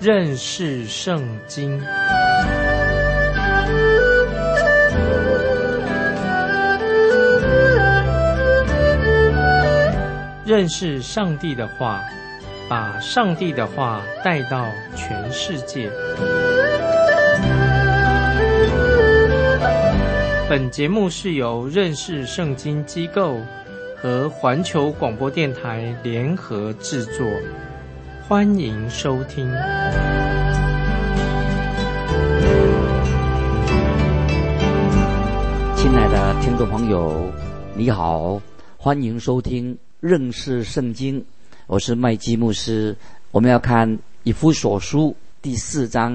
认识圣经。认识上帝的话，把上帝的话带到全世界。本节目是由认识圣经机构和环球广播电台联合制作，欢迎收听。 亲爱的听众朋友，你好，欢迎收听认识圣经，我是麦基牧师。我们要看以弗所书第4章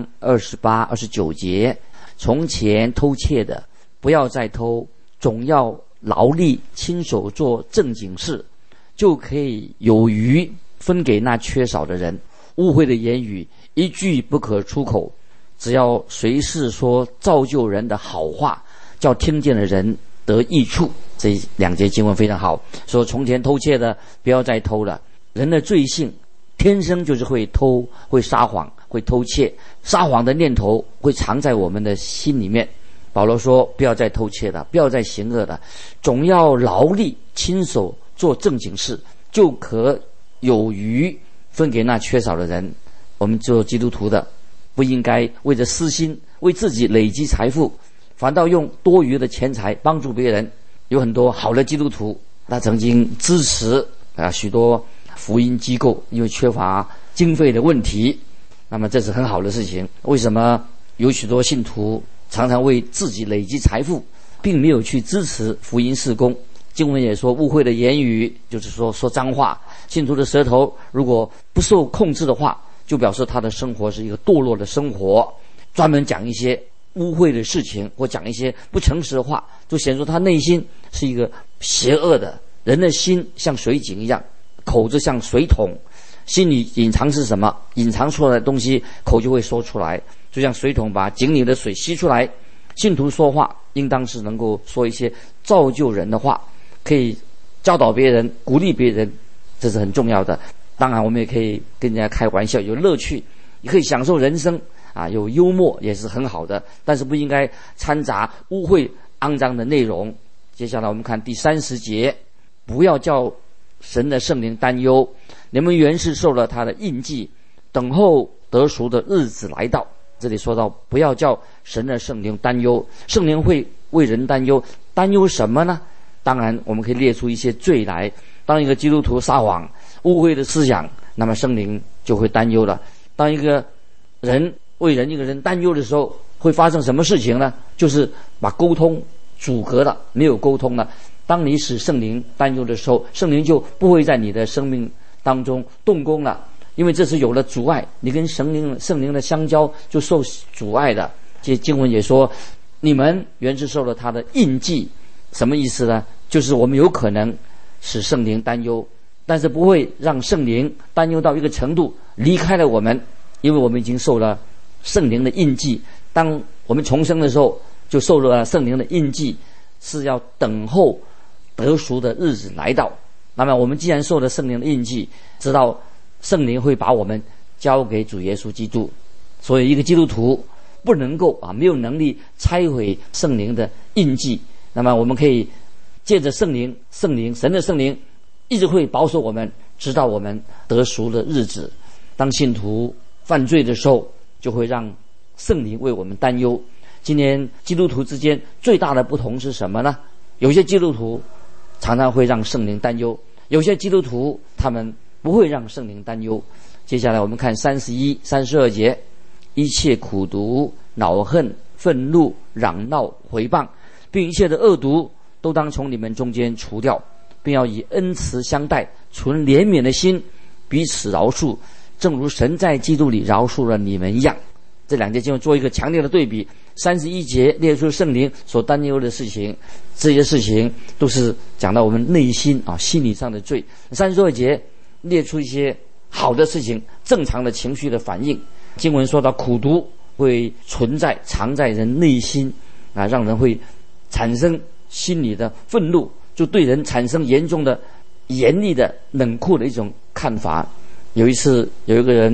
28、29节，从前偷窃的不要再偷，总要劳力亲手做正经事，就可以有余分给那缺少的人。污秽的言语一句不可出口，只要随时说造就人的好话，叫听见的人得益处。这2节经文非常好，说从前偷窃的不要再偷了。人的罪性天生就是会偷，会撒谎，会偷窃，撒谎的念头会藏在我们的心里面。保罗说不要再偷窃了，不要再行恶了，总要劳力亲手做正经事，就可有余分给那缺少的人。我们做基督徒的不应该为着私心为自己累积财富，反倒用多余的钱财帮助别人。有很多好的基督徒，他曾经支持许多福音机构，因为缺乏经费的问题，那么这是很好的事情。为什么有许多信徒常常为自己累积财富，并没有去支持福音事工？经文也说，污秽的言语就是说脏话。信徒的舌头如果不受控制的话，就表示他的生活是一个堕落的生活，专门讲一些污秽的事情，或讲一些不诚实的话，就显出他内心是一个邪恶的。人的心像水井一样，口就像水桶，心里隐藏是什么，隐藏出来的东西口就会说出来，就像水桶把井里的水吸出来。信徒说话应当是能够说一些造就人的话，可以教导别人，鼓励别人，这是很重要的。当然我们也可以跟人家开玩笑，有乐趣，也可以享受人生有幽默也是很好的，但是不应该掺杂污秽肮脏的内容。接下来我们看第30节，不要叫神的圣灵担忧，你们原是受了他的印记，等候得赎的日子来到。这里说到不要叫神的圣灵担忧，圣灵会为人担忧，担忧什么呢？当然我们可以列出一些罪来。当一个基督徒撒谎污秽的思想，那么圣灵就会担忧了。当一个人为一个人担忧的时候，会发生什么事情呢？就是把沟通阻隔了，没有沟通了。当你使圣灵担忧的时候，圣灵就不会在你的生命当中动工了，因为这是有了阻碍，你跟圣灵的相交就受阻碍的。这经文也说，你们原是受了他的印记，什么意思呢？就是我们有可能使圣灵担忧，但是不会让圣灵担忧到一个程度离开了我们，因为我们已经受了圣灵的印记。当我们重生的时候，就受了圣灵的印记，是要等候得赎的日子来到。那么我们既然受了圣灵的印记，知道圣灵会把我们交给主耶稣基督，所以一个基督徒不能够没有能力拆毁圣灵的印记。那么我们可以借着神的圣灵一直会保守我们，直到我们得赎的日子。当信徒犯罪的时候，就会让圣灵为我们担忧。今天基督徒之间最大的不同是什么呢？有些基督徒常常会让圣灵担忧，有些基督徒他们不会让圣灵担忧。接下来我们看31、32节，一切苦毒、恼恨、愤怒、嚷闹、毁谤，并一切的恶毒，都当从你们中间除掉，并要以恩慈相待，存怜悯的心，彼此饶恕，正如神在基督里饶恕了你们一样。这2节经文做一个强烈的对比。31节列出圣灵所担忧的事情，这些事情都是讲到我们内心心理上的罪。32节列出一些好的事情，正常的情绪的反应。经文说到苦毒会藏在人内心让人会产生心理的愤怒，就对人产生严重的严厉的冷酷的一种看法。有一次有一个人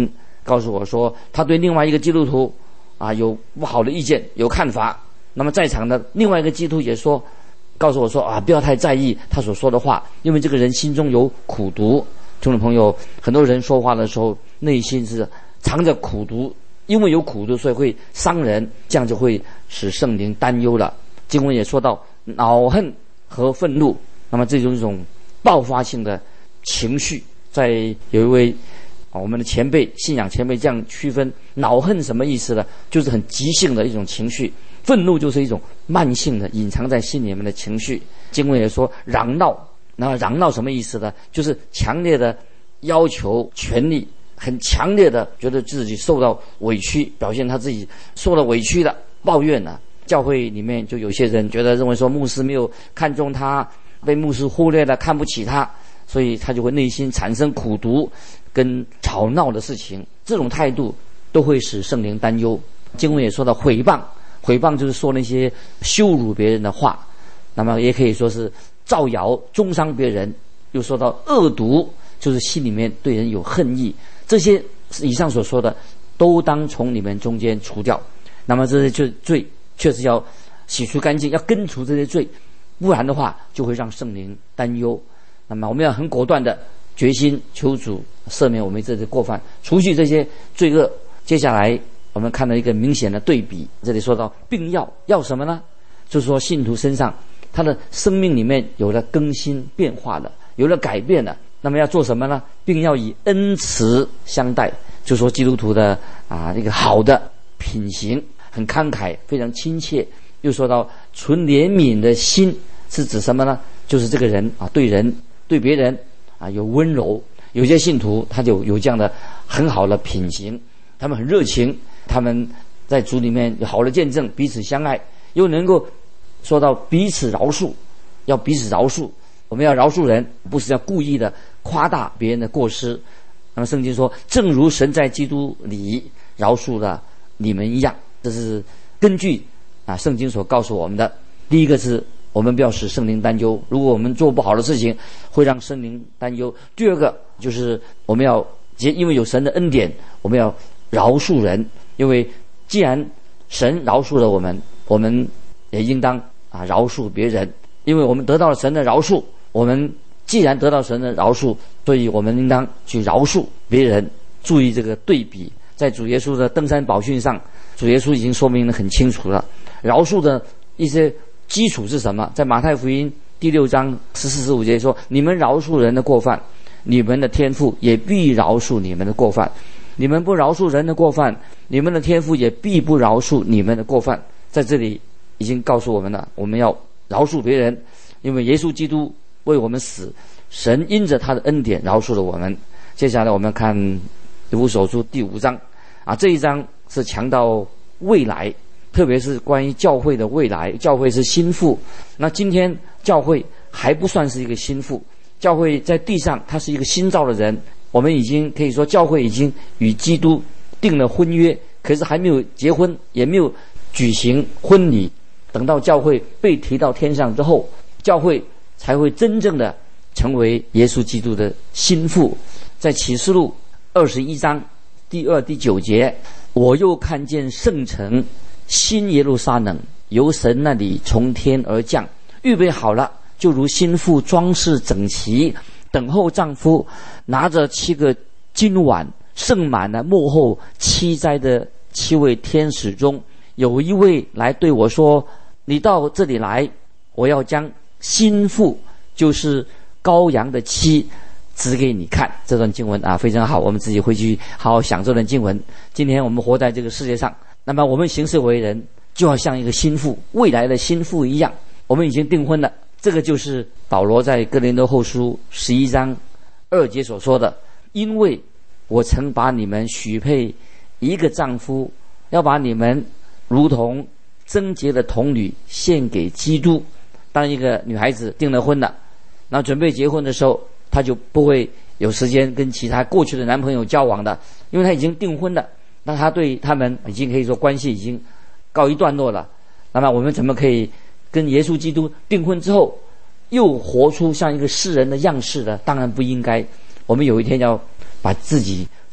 告诉我说，他对另外一个基督徒有不好的意见，有看法。那么在场的另外一个基督徒也说，告诉我说不要太在意他所说的话，因为这个人心中有苦毒。听众朋友，很多人说话的时候内心是藏着苦毒，因为有苦毒所以会伤人，这样就会使圣灵担忧了。经文也说到恼恨和愤怒，那么这种一种爆发性的情绪，在有一位我们的前辈，信仰前辈这样区分，恼恨什么意思呢？就是很急性的一种情绪，愤怒就是一种慢性的隐藏在心里面的情绪。经文也说嚷闹，那么嚷闹什么意思呢？就是强烈的要求权利，很强烈的觉得自己受到委屈，表现他自己受了委屈的抱怨呢。教会里面就有些人认为说牧师没有看重他，被牧师忽略了，看不起他，所以他就会内心产生苦毒跟吵闹的事情。这种态度都会使圣灵担忧。经文也说到毁谤，毁谤就是说那些羞辱别人的话，那么也可以说是造谣中伤别人。又说到恶毒，就是心里面对人有恨意。这些以上所说的都当从你们中间除掉。那么这些罪确实要洗除干净，要根除这些罪，不然的话就会让圣灵担忧。那么我们要很果断的决心求主赦免我们这些过犯，除去这些罪恶。接下来我们看到一个明显的对比，这里说到并要什么呢？就是说信徒身上他的生命里面有了更新变化的，有了改变的。那么要做什么呢？并要以恩慈相待，就说基督徒的这个好的品行，很慷慨，非常亲切。又说到存怜悯的心，是指什么呢？就是这个人对别人有温柔。有些信徒他就有这样的很好的品行，他们很热情，他们在主里面有好的见证，彼此相爱，又能够说到彼此饶恕，要彼此饶恕。我们要饶恕人，不是要故意的夸大别人的过失。那么圣经说，正如神在基督里饶恕了你们一样。这是根据圣经所告诉我们的。第一个是我们不要使圣灵担忧，如果我们做不好的事情会让圣灵担忧。第二个就是我们要因为有神的恩典，我们要饶恕人，因为既然神饶恕了我们，我们也应当饶恕别人，因为我们得到了神的饶恕。我们既然得到神的饶恕，所以我们应当去饶恕别人。注意这个对比，在主耶稣的登山宝训上，主耶稣已经说明得很清楚了。饶恕的一些基础是什么？在马太福音第6章14、15节说，你们饶恕人的过犯，你们的天父也必饶恕你们的过犯。你们不饶恕人的过犯，你们的天父也必不饶恕你们的过犯。在这里已经告诉我们了，我们要饶恕别人，因为耶稣基督为我们死，神因着他的恩典饶恕了我们。接下来我们看以弗所书第5章这一章是强调未来，特别是关于教会的未来。教会是心腹，那今天教会还不算是一个心腹，教会在地上它是一个新造的人。我们已经可以说教会已经与基督订了婚约，可是还没有结婚，也没有举行婚礼。等到教会被提到天上之后，教会才会真正的成为耶稣基督的心腹。在启示录21章第2、第9节，我又看见圣城新耶路撒冷由神那里从天而降，预备好了，就如新妇装饰整齐，等候丈夫。拿着7个金碗，盛满了末后7灾的7位天使中，有一位来对我说，你到这里来，我要将新妇，就是羔羊的妻，指给你看。这段经文非常好，我们自己回去好好想这段经文。今天我们活在这个世界上，那么我们行事为人就要像一个新妇，未来的新妇一样，我们已经订婚了。这个就是保罗在哥林多后书11章2节所说的，因为我曾把你们许配一个丈夫，要把你们如同贞洁的童女献给基督。当一个女孩子订了婚了，那准备结婚的时候，她就不会有时间跟其他过去的男朋友交往的，因为她已经订婚了，那她对他们已经可以说关系已经告一段落了。那么我们怎么可以跟耶稣基督订婚之后又活出像一个世人的样式呢？当然不应该。我们有一天要把自己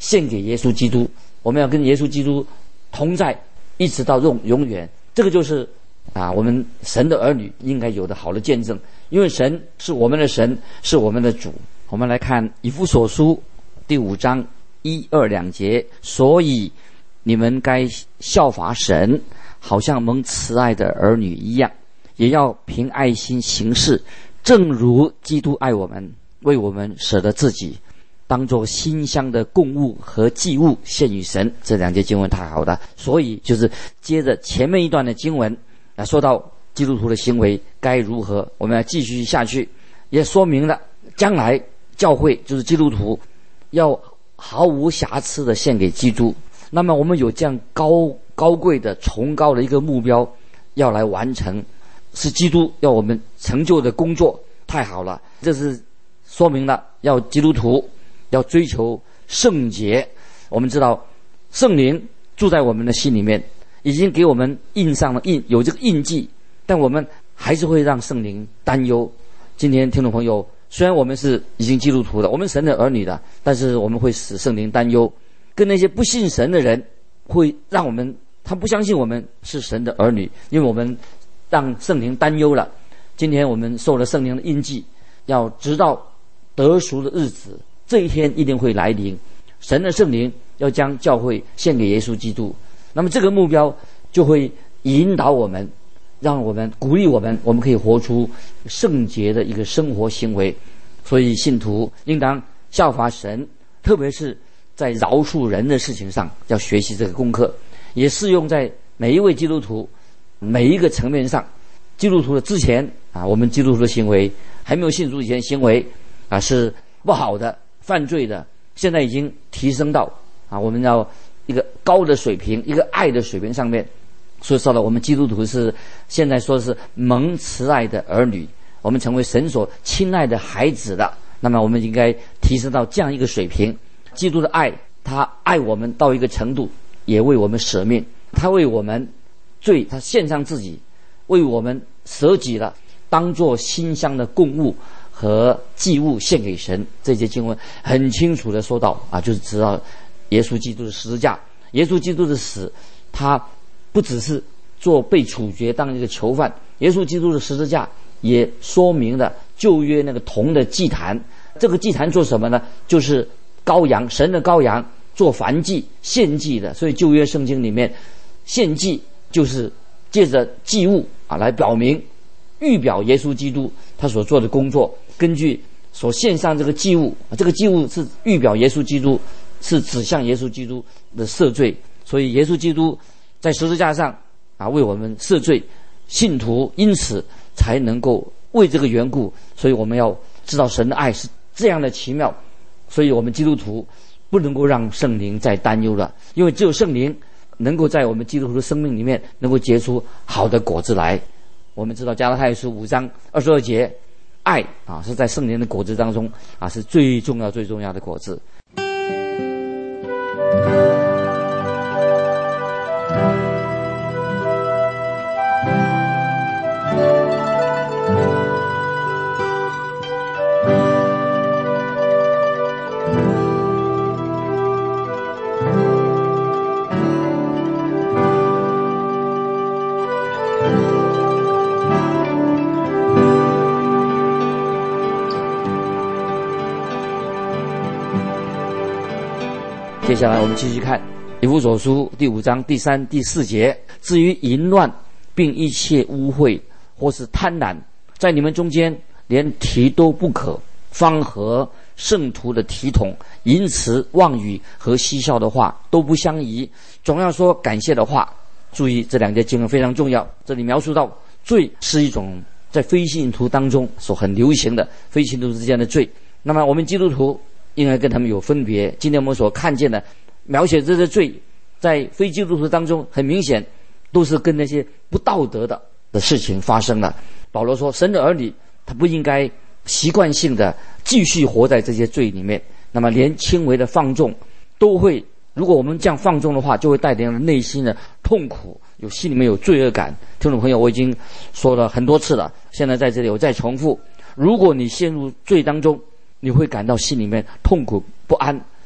献给耶稣基督，我们要跟耶稣基督同在，一直到永远。这个就是我们神的儿女应该有的好的见证，因为神是我们的神，是我们的主。我们来看以弗所书第5章1、2、2节，所以你们该效法神，好像蒙慈爱的儿女一样，也要凭爱心行事，正如基督爱我们，为我们舍得自己，当作馨香的供物和祭物献与神。这2节经文太好了，所以就是接着前面一段的经文说到基督徒的行为该如何，我们要继续下去，也说明了将来教会就是基督徒要毫无瑕疵的献给基督。那么我们有这样高贵的崇高的一个目标要来完成，是基督要我们成就的工作，太好了。这是说明了要基督徒要追求圣洁。我们知道圣灵住在我们的心里面，已经给我们印上了有这个印记，但我们还是会让圣灵担忧。今天听众朋友，虽然我们是已经基督徒的，我们神的儿女的，但是我们会使圣灵担忧，跟那些不信神的人会让我们他不相信我们是神的儿女，因为我们让圣灵担忧了。今天我们受了圣灵的印记，要直到得赎的日子，这一天一定会来临，神的圣灵要将教会献给耶稣基督。那么这个目标就会引导我们，让我们鼓励我们可以活出圣洁的一个生活行为。所以信徒应当效法神，特别是在饶恕人的事情上要学习这个功课，也适用在每一位基督徒每一个层面上。基督徒的之前我们基督徒的行为，还没有信主以前的行为是不好的、犯罪的，现在已经提升到我们要一个高的水平，一个爱的水平上面。所以说了，我们基督徒是现在说是蒙慈爱的儿女，我们成为神所亲爱的孩子的。那么我们应该提升到这样一个水平。基督的爱，他爱我们到一个程度，也为我们舍命，他为我们罪，他献上自己，为我们舍己了，当作馨香的供物和祭物献给神。这些经文很清楚的说到就是知道耶稣基督的十字架，耶稣基督的死，他不只是做被处决当一个囚犯，耶稣基督的十字架也说明了旧约那个铜的祭坛。这个祭坛做什么呢？就是羔羊，神的羔羊做燔祭献祭的。所以旧约圣经里面献祭就是借着祭物来表明预表耶稣基督他所做的工作。根据所献上这个祭物，这个祭物是预表耶稣基督，是指向耶稣基督的赦罪。所以耶稣基督在十字架上为我们赦罪，信徒因此才能够为这个缘故，所以我们要知道神的爱是这样的奇妙。所以我们基督徒不能够让圣灵再担忧了，因为只有圣灵能够在我们基督徒的生命里面能够结出好的果子来。我们知道加拉太书5章22节，爱是在圣灵的果子当中是最重要的果子。接下来我们继续看以弗所书第5章第3、第4节。至于淫乱并一切污秽或是贪婪，在你们中间连提都不可，方合圣徒的体统，淫词妄语和嬉笑的话都不相宜，总要说感谢的话。注意这2节经文非常重要，这里描述到罪是一种在非信徒当中所很流行的非信徒之间的罪，那么我们基督徒应该跟他们有分别。今天我们所看见的描写这些罪，在非基督徒当中很明显都是跟那些不道德的事情发生了。保罗说神的儿女他不应该习惯性的继续活在这些罪里面，那么连轻微的放纵都会，如果我们这样放纵的话，就会带领内心的痛苦，心里面有罪恶感。听众朋友，我已经说了很多次了，现在在这里我再重复，如果你陷入罪当中，你会感到心里面痛苦不安，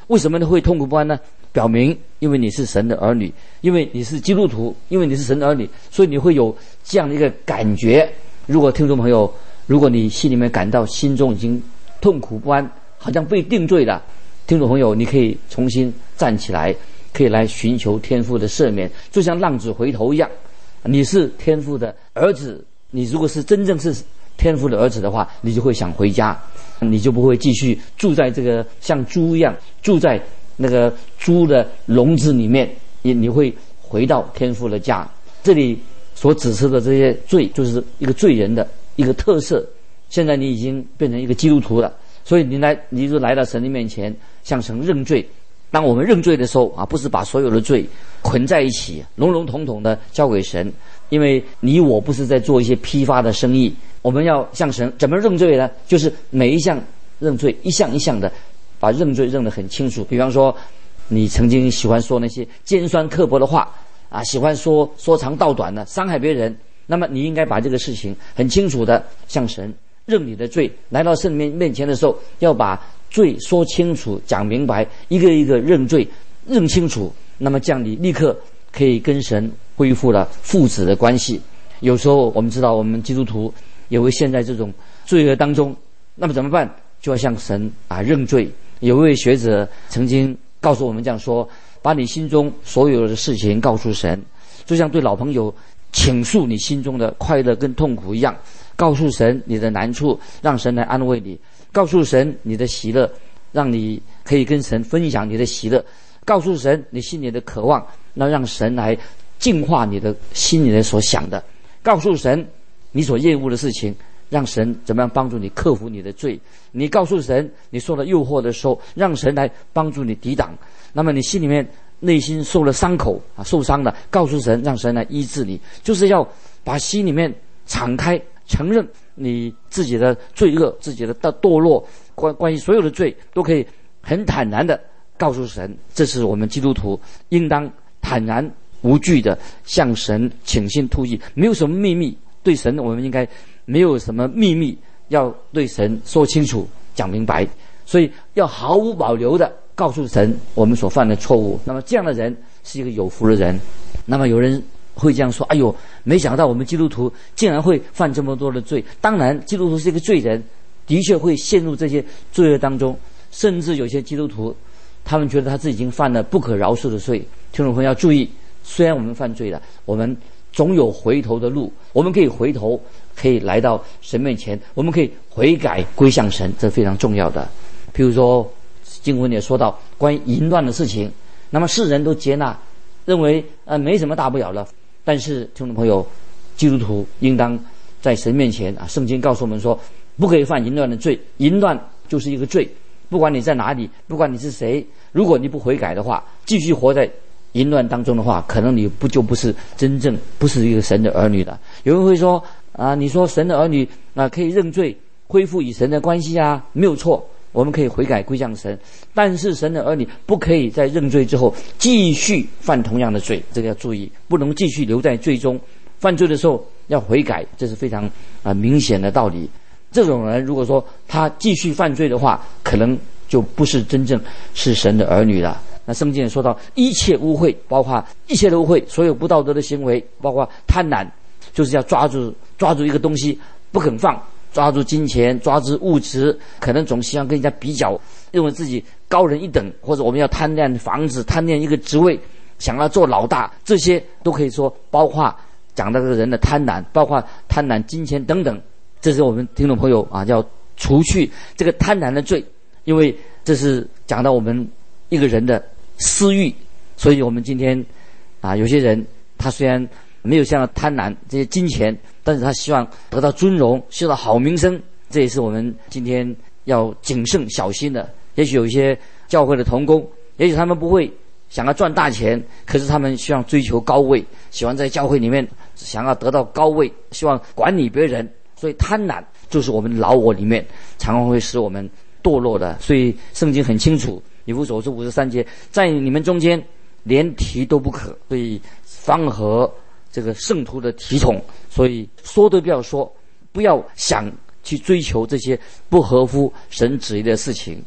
为什么会痛苦不安呢？表明因为你是神的儿女，因为你是基督徒，因为你是神的儿女，所以你会有这样的一个感觉。如果听众朋友，如果你心里面感到心中已经痛苦不安，好像被定罪了，听众朋友，你可以重新站起来，可以来寻求天父的赦免，就像浪子回头一样。你是天父的儿子，你如果是真正是天父的儿子的话，你就会想回家，你就不会继续住在这个像猪一样住在那个猪的笼子里面，你会回到天父的家。这里所指示的这些罪，就是一个罪人的一个特色。现在你已经变成一个基督徒了，所以你就来到神的面前，向神认罪。当我们认罪的时候啊，不是把所有的罪捆在一起，笼笼统统的交给神，因为你我不是在做一些批发的生意。我们要向神怎么认罪呢？就是每一项认罪，一项一项的把认罪认得很清楚。比方说，你曾经喜欢说那些尖酸刻薄的话啊，喜欢说长道短的，伤害别人，那么你应该把这个事情很清楚的向神认你的罪。来到圣面前的时候，要把罪说清楚，讲明白，一个一个认罪，认清楚。那么这样你立刻可以跟神恢复了父子的关系。有时候我们知道，我们基督徒也会陷在这种罪恶当中，那么怎么办？就要向神认罪。有一位学者曾经告诉我们这样说：把你心中所有的事情告诉神，就像对老朋友倾诉你心中的快乐跟痛苦一样，告诉神你的难处，让神来安慰你；告诉神你的喜乐，让你可以跟神分享你的喜乐；告诉神你心里的渴望，那让神来净化你的心里的所想的；告诉神你所厌恶的事情，让神怎么样帮助你克服你的罪。你告诉神你受了诱惑的时候，让神来帮助你抵挡。那么你心里面内心受了伤口受伤了，告诉神，让神来医治你。就是要把心里面敞开，承认你自己的罪恶，自己的堕落，关于所有的罪都可以很坦然的告诉神。这是我们基督徒应当坦然无惧的向神倾心吐意，没有什么秘密。对神我们应该没有什么秘密，要对神说清楚讲明白，所以要毫无保留的告诉神我们所犯的错误。那么这样的人是一个有福的人。那么有人会这样说：哎呦，没想到我们基督徒竟然会犯这么多的罪。当然基督徒是一个罪人，的确会陷入这些罪恶当中，甚至有些基督徒他们觉得他自己已经犯了不可饶恕的罪。听众朋友要注意，虽然我们犯罪了，我们总有回头的路，我们可以回头，可以来到神面前，我们可以悔改归向神，这非常重要的。譬如说经文也说到关于淫乱的事情，那么世人都接纳，认为没什么大不了了。但是听众朋友，基督徒应当在神面前圣经告诉我们说，不可以犯淫乱的罪。淫乱就是一个罪，不管你在哪里，不管你是谁，如果你不悔改的话，继续活在淫乱当中的话，可能你不是真正不是一个神的儿女的。有人会说你说神的儿女可以认罪，恢复与神的关系没有错，我们可以悔改归向神。但是神的儿女不可以在认罪之后继续犯同样的罪，这个要注意，不能继续留在罪中。犯罪的时候要悔改，这是非常明显的道理。这种人如果说他继续犯罪的话，可能就不是真正是神的儿女了。那圣经也说到，一切污秽，包括一切的污秽，所有不道德的行为，包括贪婪，就是要抓住一个东西不肯放，抓住金钱，抓住物质，可能总希望跟人家比较，认为自己高人一等，或者我们要贪恋房子，贪恋一个职位，想要做老大，这些都可以说包括讲到这个人的贪婪，包括贪婪金钱等等。这是我们听众朋友要除去这个贪婪的罪，因为这是讲到我们一个人的私欲。所以我们今天有些人他虽然没有像贪婪这些金钱，但是他希望得到尊荣，希望好名声，这也是我们今天要谨慎小心的。也许有一些教会的同工，也许他们不会想要赚大钱，可是他们希望追求高位，喜欢在教会里面想要得到高位，希望管理别人。所以贪婪就是我们老我里面常常会使我们堕落的。所以圣经很清楚，以弗所书53节，在你们中间连提都不可，所以方合这个圣徒的体统。所以说都不要说，不要想去追求这些不合乎神旨意的事情。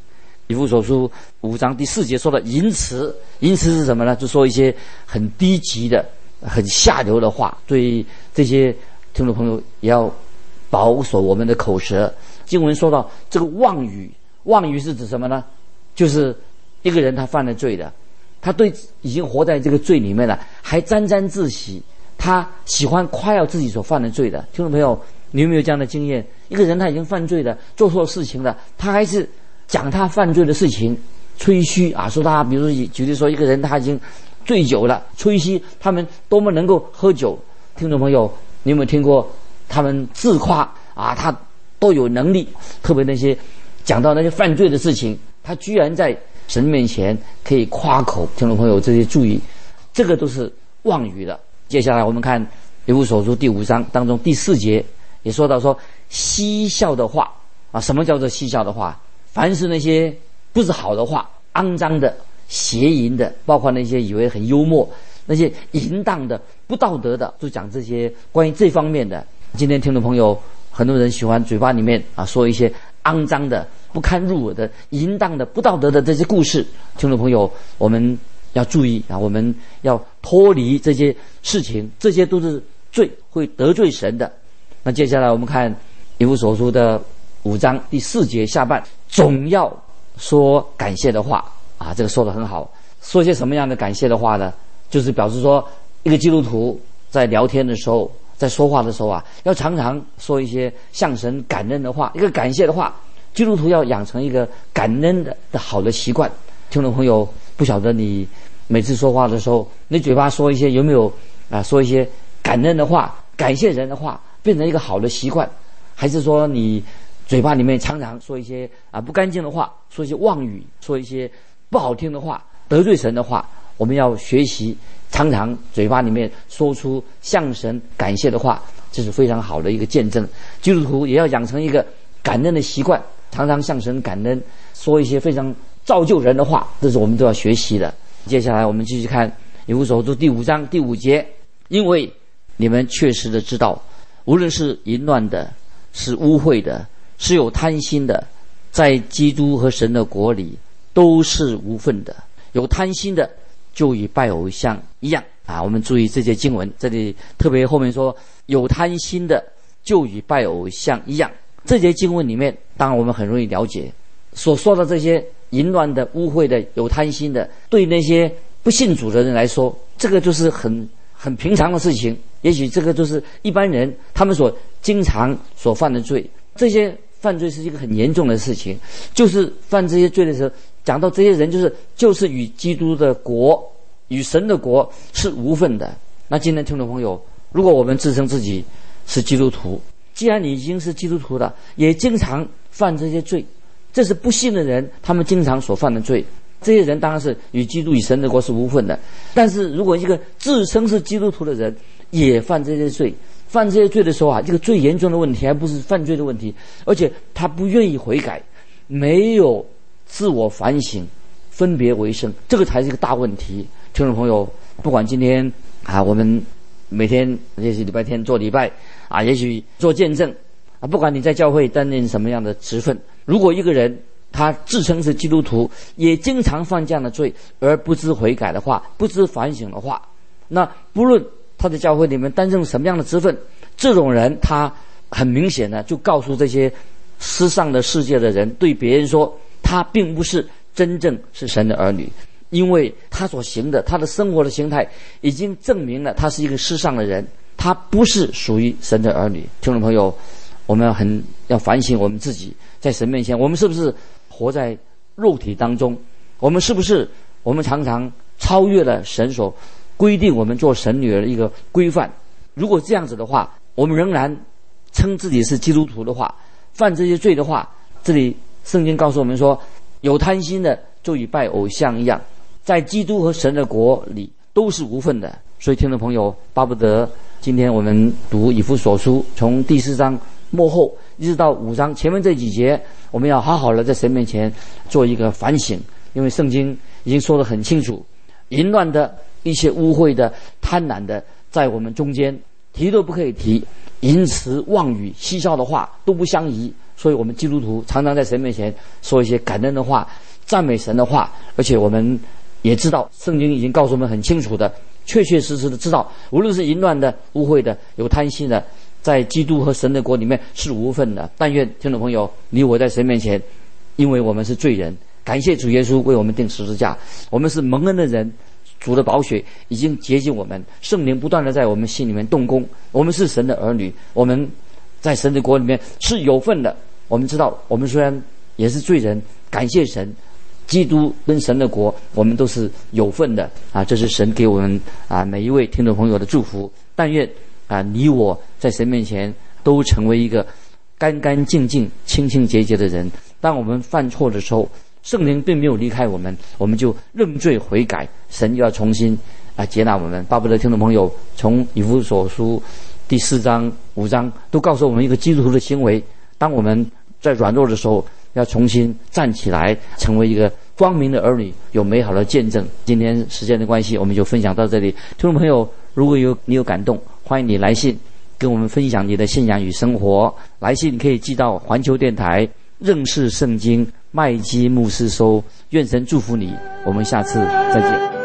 以弗所书5章第4节说的淫词，淫词是什么呢？就说一些很低级的、很下流的话。对这些听众朋友也要保守我们的口舌。经文说到这个妄语，妄语是指什么呢？就是一个人他犯了罪的，他对已经活在这个罪里面了，还沾沾自喜，他喜欢夸耀自己所犯的罪的。听众朋友，你有没有这样的经验？一个人他已经犯罪了，做错事情了，他还是讲他犯罪的事情，吹嘘啊，说他，比如说举例说，一个人他已经醉酒了，吹嘘他们多么能够喝酒。听众朋友，你有没有听过他们自夸啊？他都有能力，特别那些讲到那些犯罪的事情，他居然在神面前可以夸口。听众朋友，这些注意，这个都是妄语的。接下来我们看以弗所书第5章当中第4节也说到说嬉笑的话啊，什么叫做嬉笑的话？凡是那些不是好的话、肮脏的、邪淫的，包括那些以为很幽默、那些淫荡的、不道德的，就讲这些关于这方面的。今天听众朋友，很多人喜欢嘴巴里面啊说一些肮脏的、不堪入耳的、淫荡的、不道德的这些故事。听众朋友，我们要注意啊，我们要脱离这些事情，这些都是罪，会得罪神的。那接下来我们看以弗所书的5章第4节下半，总要说感谢的话啊，这个说得很好。说些什么样的感谢的话呢？就是表示说，一个基督徒在聊天的时候，在说话的时候啊，要常常说一些向神感恩的话，一个感谢的话。基督徒要养成一个感恩的好的习惯。听众朋友，不晓得你每次说话的时候，你嘴巴说一些有没有说一些感恩的话、感谢人的话，变成一个好的习惯，还是说你嘴巴里面常常说一些不干净的话，说一些妄语，说一些不好听的话，得罪神的话？我们要学习常常嘴巴里面说出向神感谢的话，这是非常好的一个见证。基督徒也要养成一个感恩的习惯，常常向神感恩，说一些非常造就人的话，这是我们都要学习的。接下来我们继续看以弗所书第5章第5节，因为你们确实的知道，无论是淫乱的，是污秽的，是有贪心的，在基督和神的国里都是无分的。有贪心的就与拜偶像一样啊！我们注意这些经文，这里特别后面说有贪心的就与拜偶像一样。这些经文里面，当然我们很容易了解，所说的这些淫乱的、污秽的、有贪心的，对那些不信主的人来说，这个就是很平常的事情。也许这个就是一般人他们所经常所犯的罪。这些犯罪是一个很严重的事情，就是犯这些罪的时候，讲到这些人就是与基督的国、与神的国是无分的。那今天听众朋友，如果我们自称自己是基督徒，既然你已经是基督徒了，也经常犯这些罪，这是不信的人他们经常所犯的罪。这些人当然是与基督与神的国是无分的。但是如果一个自称是基督徒的人也犯这些罪，犯这些罪的时候啊，这个最严重的问题还不是犯罪的问题，而且他不愿意悔改，没有自我反省，分别为圣，这个才是一个大问题。听众朋友，不管今天我们每天也许礼拜天做礼拜也许做见证不管你在教会担任什么样的职分，如果一个人他自称是基督徒，也经常犯这样的罪，而不知悔改的话，不知反省的话，那不论他在教会里面担任什么样的职分，这种人他很明显的就告诉这些世上的世界的人，对别人说他并不是真正是神的儿女，因为他所行的，他的生活的形态已经证明了他是一个世上的人，他不是属于神的儿女。听众朋友，我们要反省我们自己，在神面前我们是不是活在肉体当中，我们是不是我们常常超越了神所规定我们做神女儿的一个规范。如果这样子的话，我们仍然称自己是基督徒的话，犯这些罪的话，这里圣经告诉我们说，有贪心的就与拜偶像一样，在基督和神的国里都是无分的。所以听众朋友，巴不得今天我们读以弗所书，从第4章末后一直到5章前面这几节，我们要好好的在神面前做一个反省，因为圣经已经说得很清楚，淫乱的、一些污秽的、贪婪的在我们中间提都不可以提，淫词妄语嬉笑的话都不相宜。所以我们基督徒常常在神面前说一些感恩的话， 赞美神的话，而且我们也知道圣经已经告诉我们很清楚的，确确实实的知道，无论是淫乱的、污秽的、有贪心的，在基督和神的国里面是无份的。但愿听众朋友，你我在神面前，因为我们是罪人，感谢主耶稣为我们钉十字架，我们是蒙恩的人，主的宝血已经洁净我们，圣灵不断的在我们心里面动工，我们是神的儿女，我们在神的国里面是有份的。我们知道我们虽然也是罪人，感谢神，基督跟神的国我们都是有份的啊！这是神给我们每一位听众朋友的祝福。但愿你我在神面前都成为一个干干净净、清清洁洁的人。当我们犯错的时候，圣灵并没有离开我们，我们就认罪悔改，神又要重新接纳我们。巴不得听众朋友从以弗所书第4章、5章都告诉我们一个基督徒的行为，当我们在软弱的时候，要重新站起来，成为一个光明的儿女，有美好的见证。今天时间的关系，我们就分享到这里。听众朋友，如果你有感动，欢迎你来信跟我们分享你的信仰与生活。来信可以寄到环球电台认识圣经麦基牧师收。愿神祝福你，我们下次再见。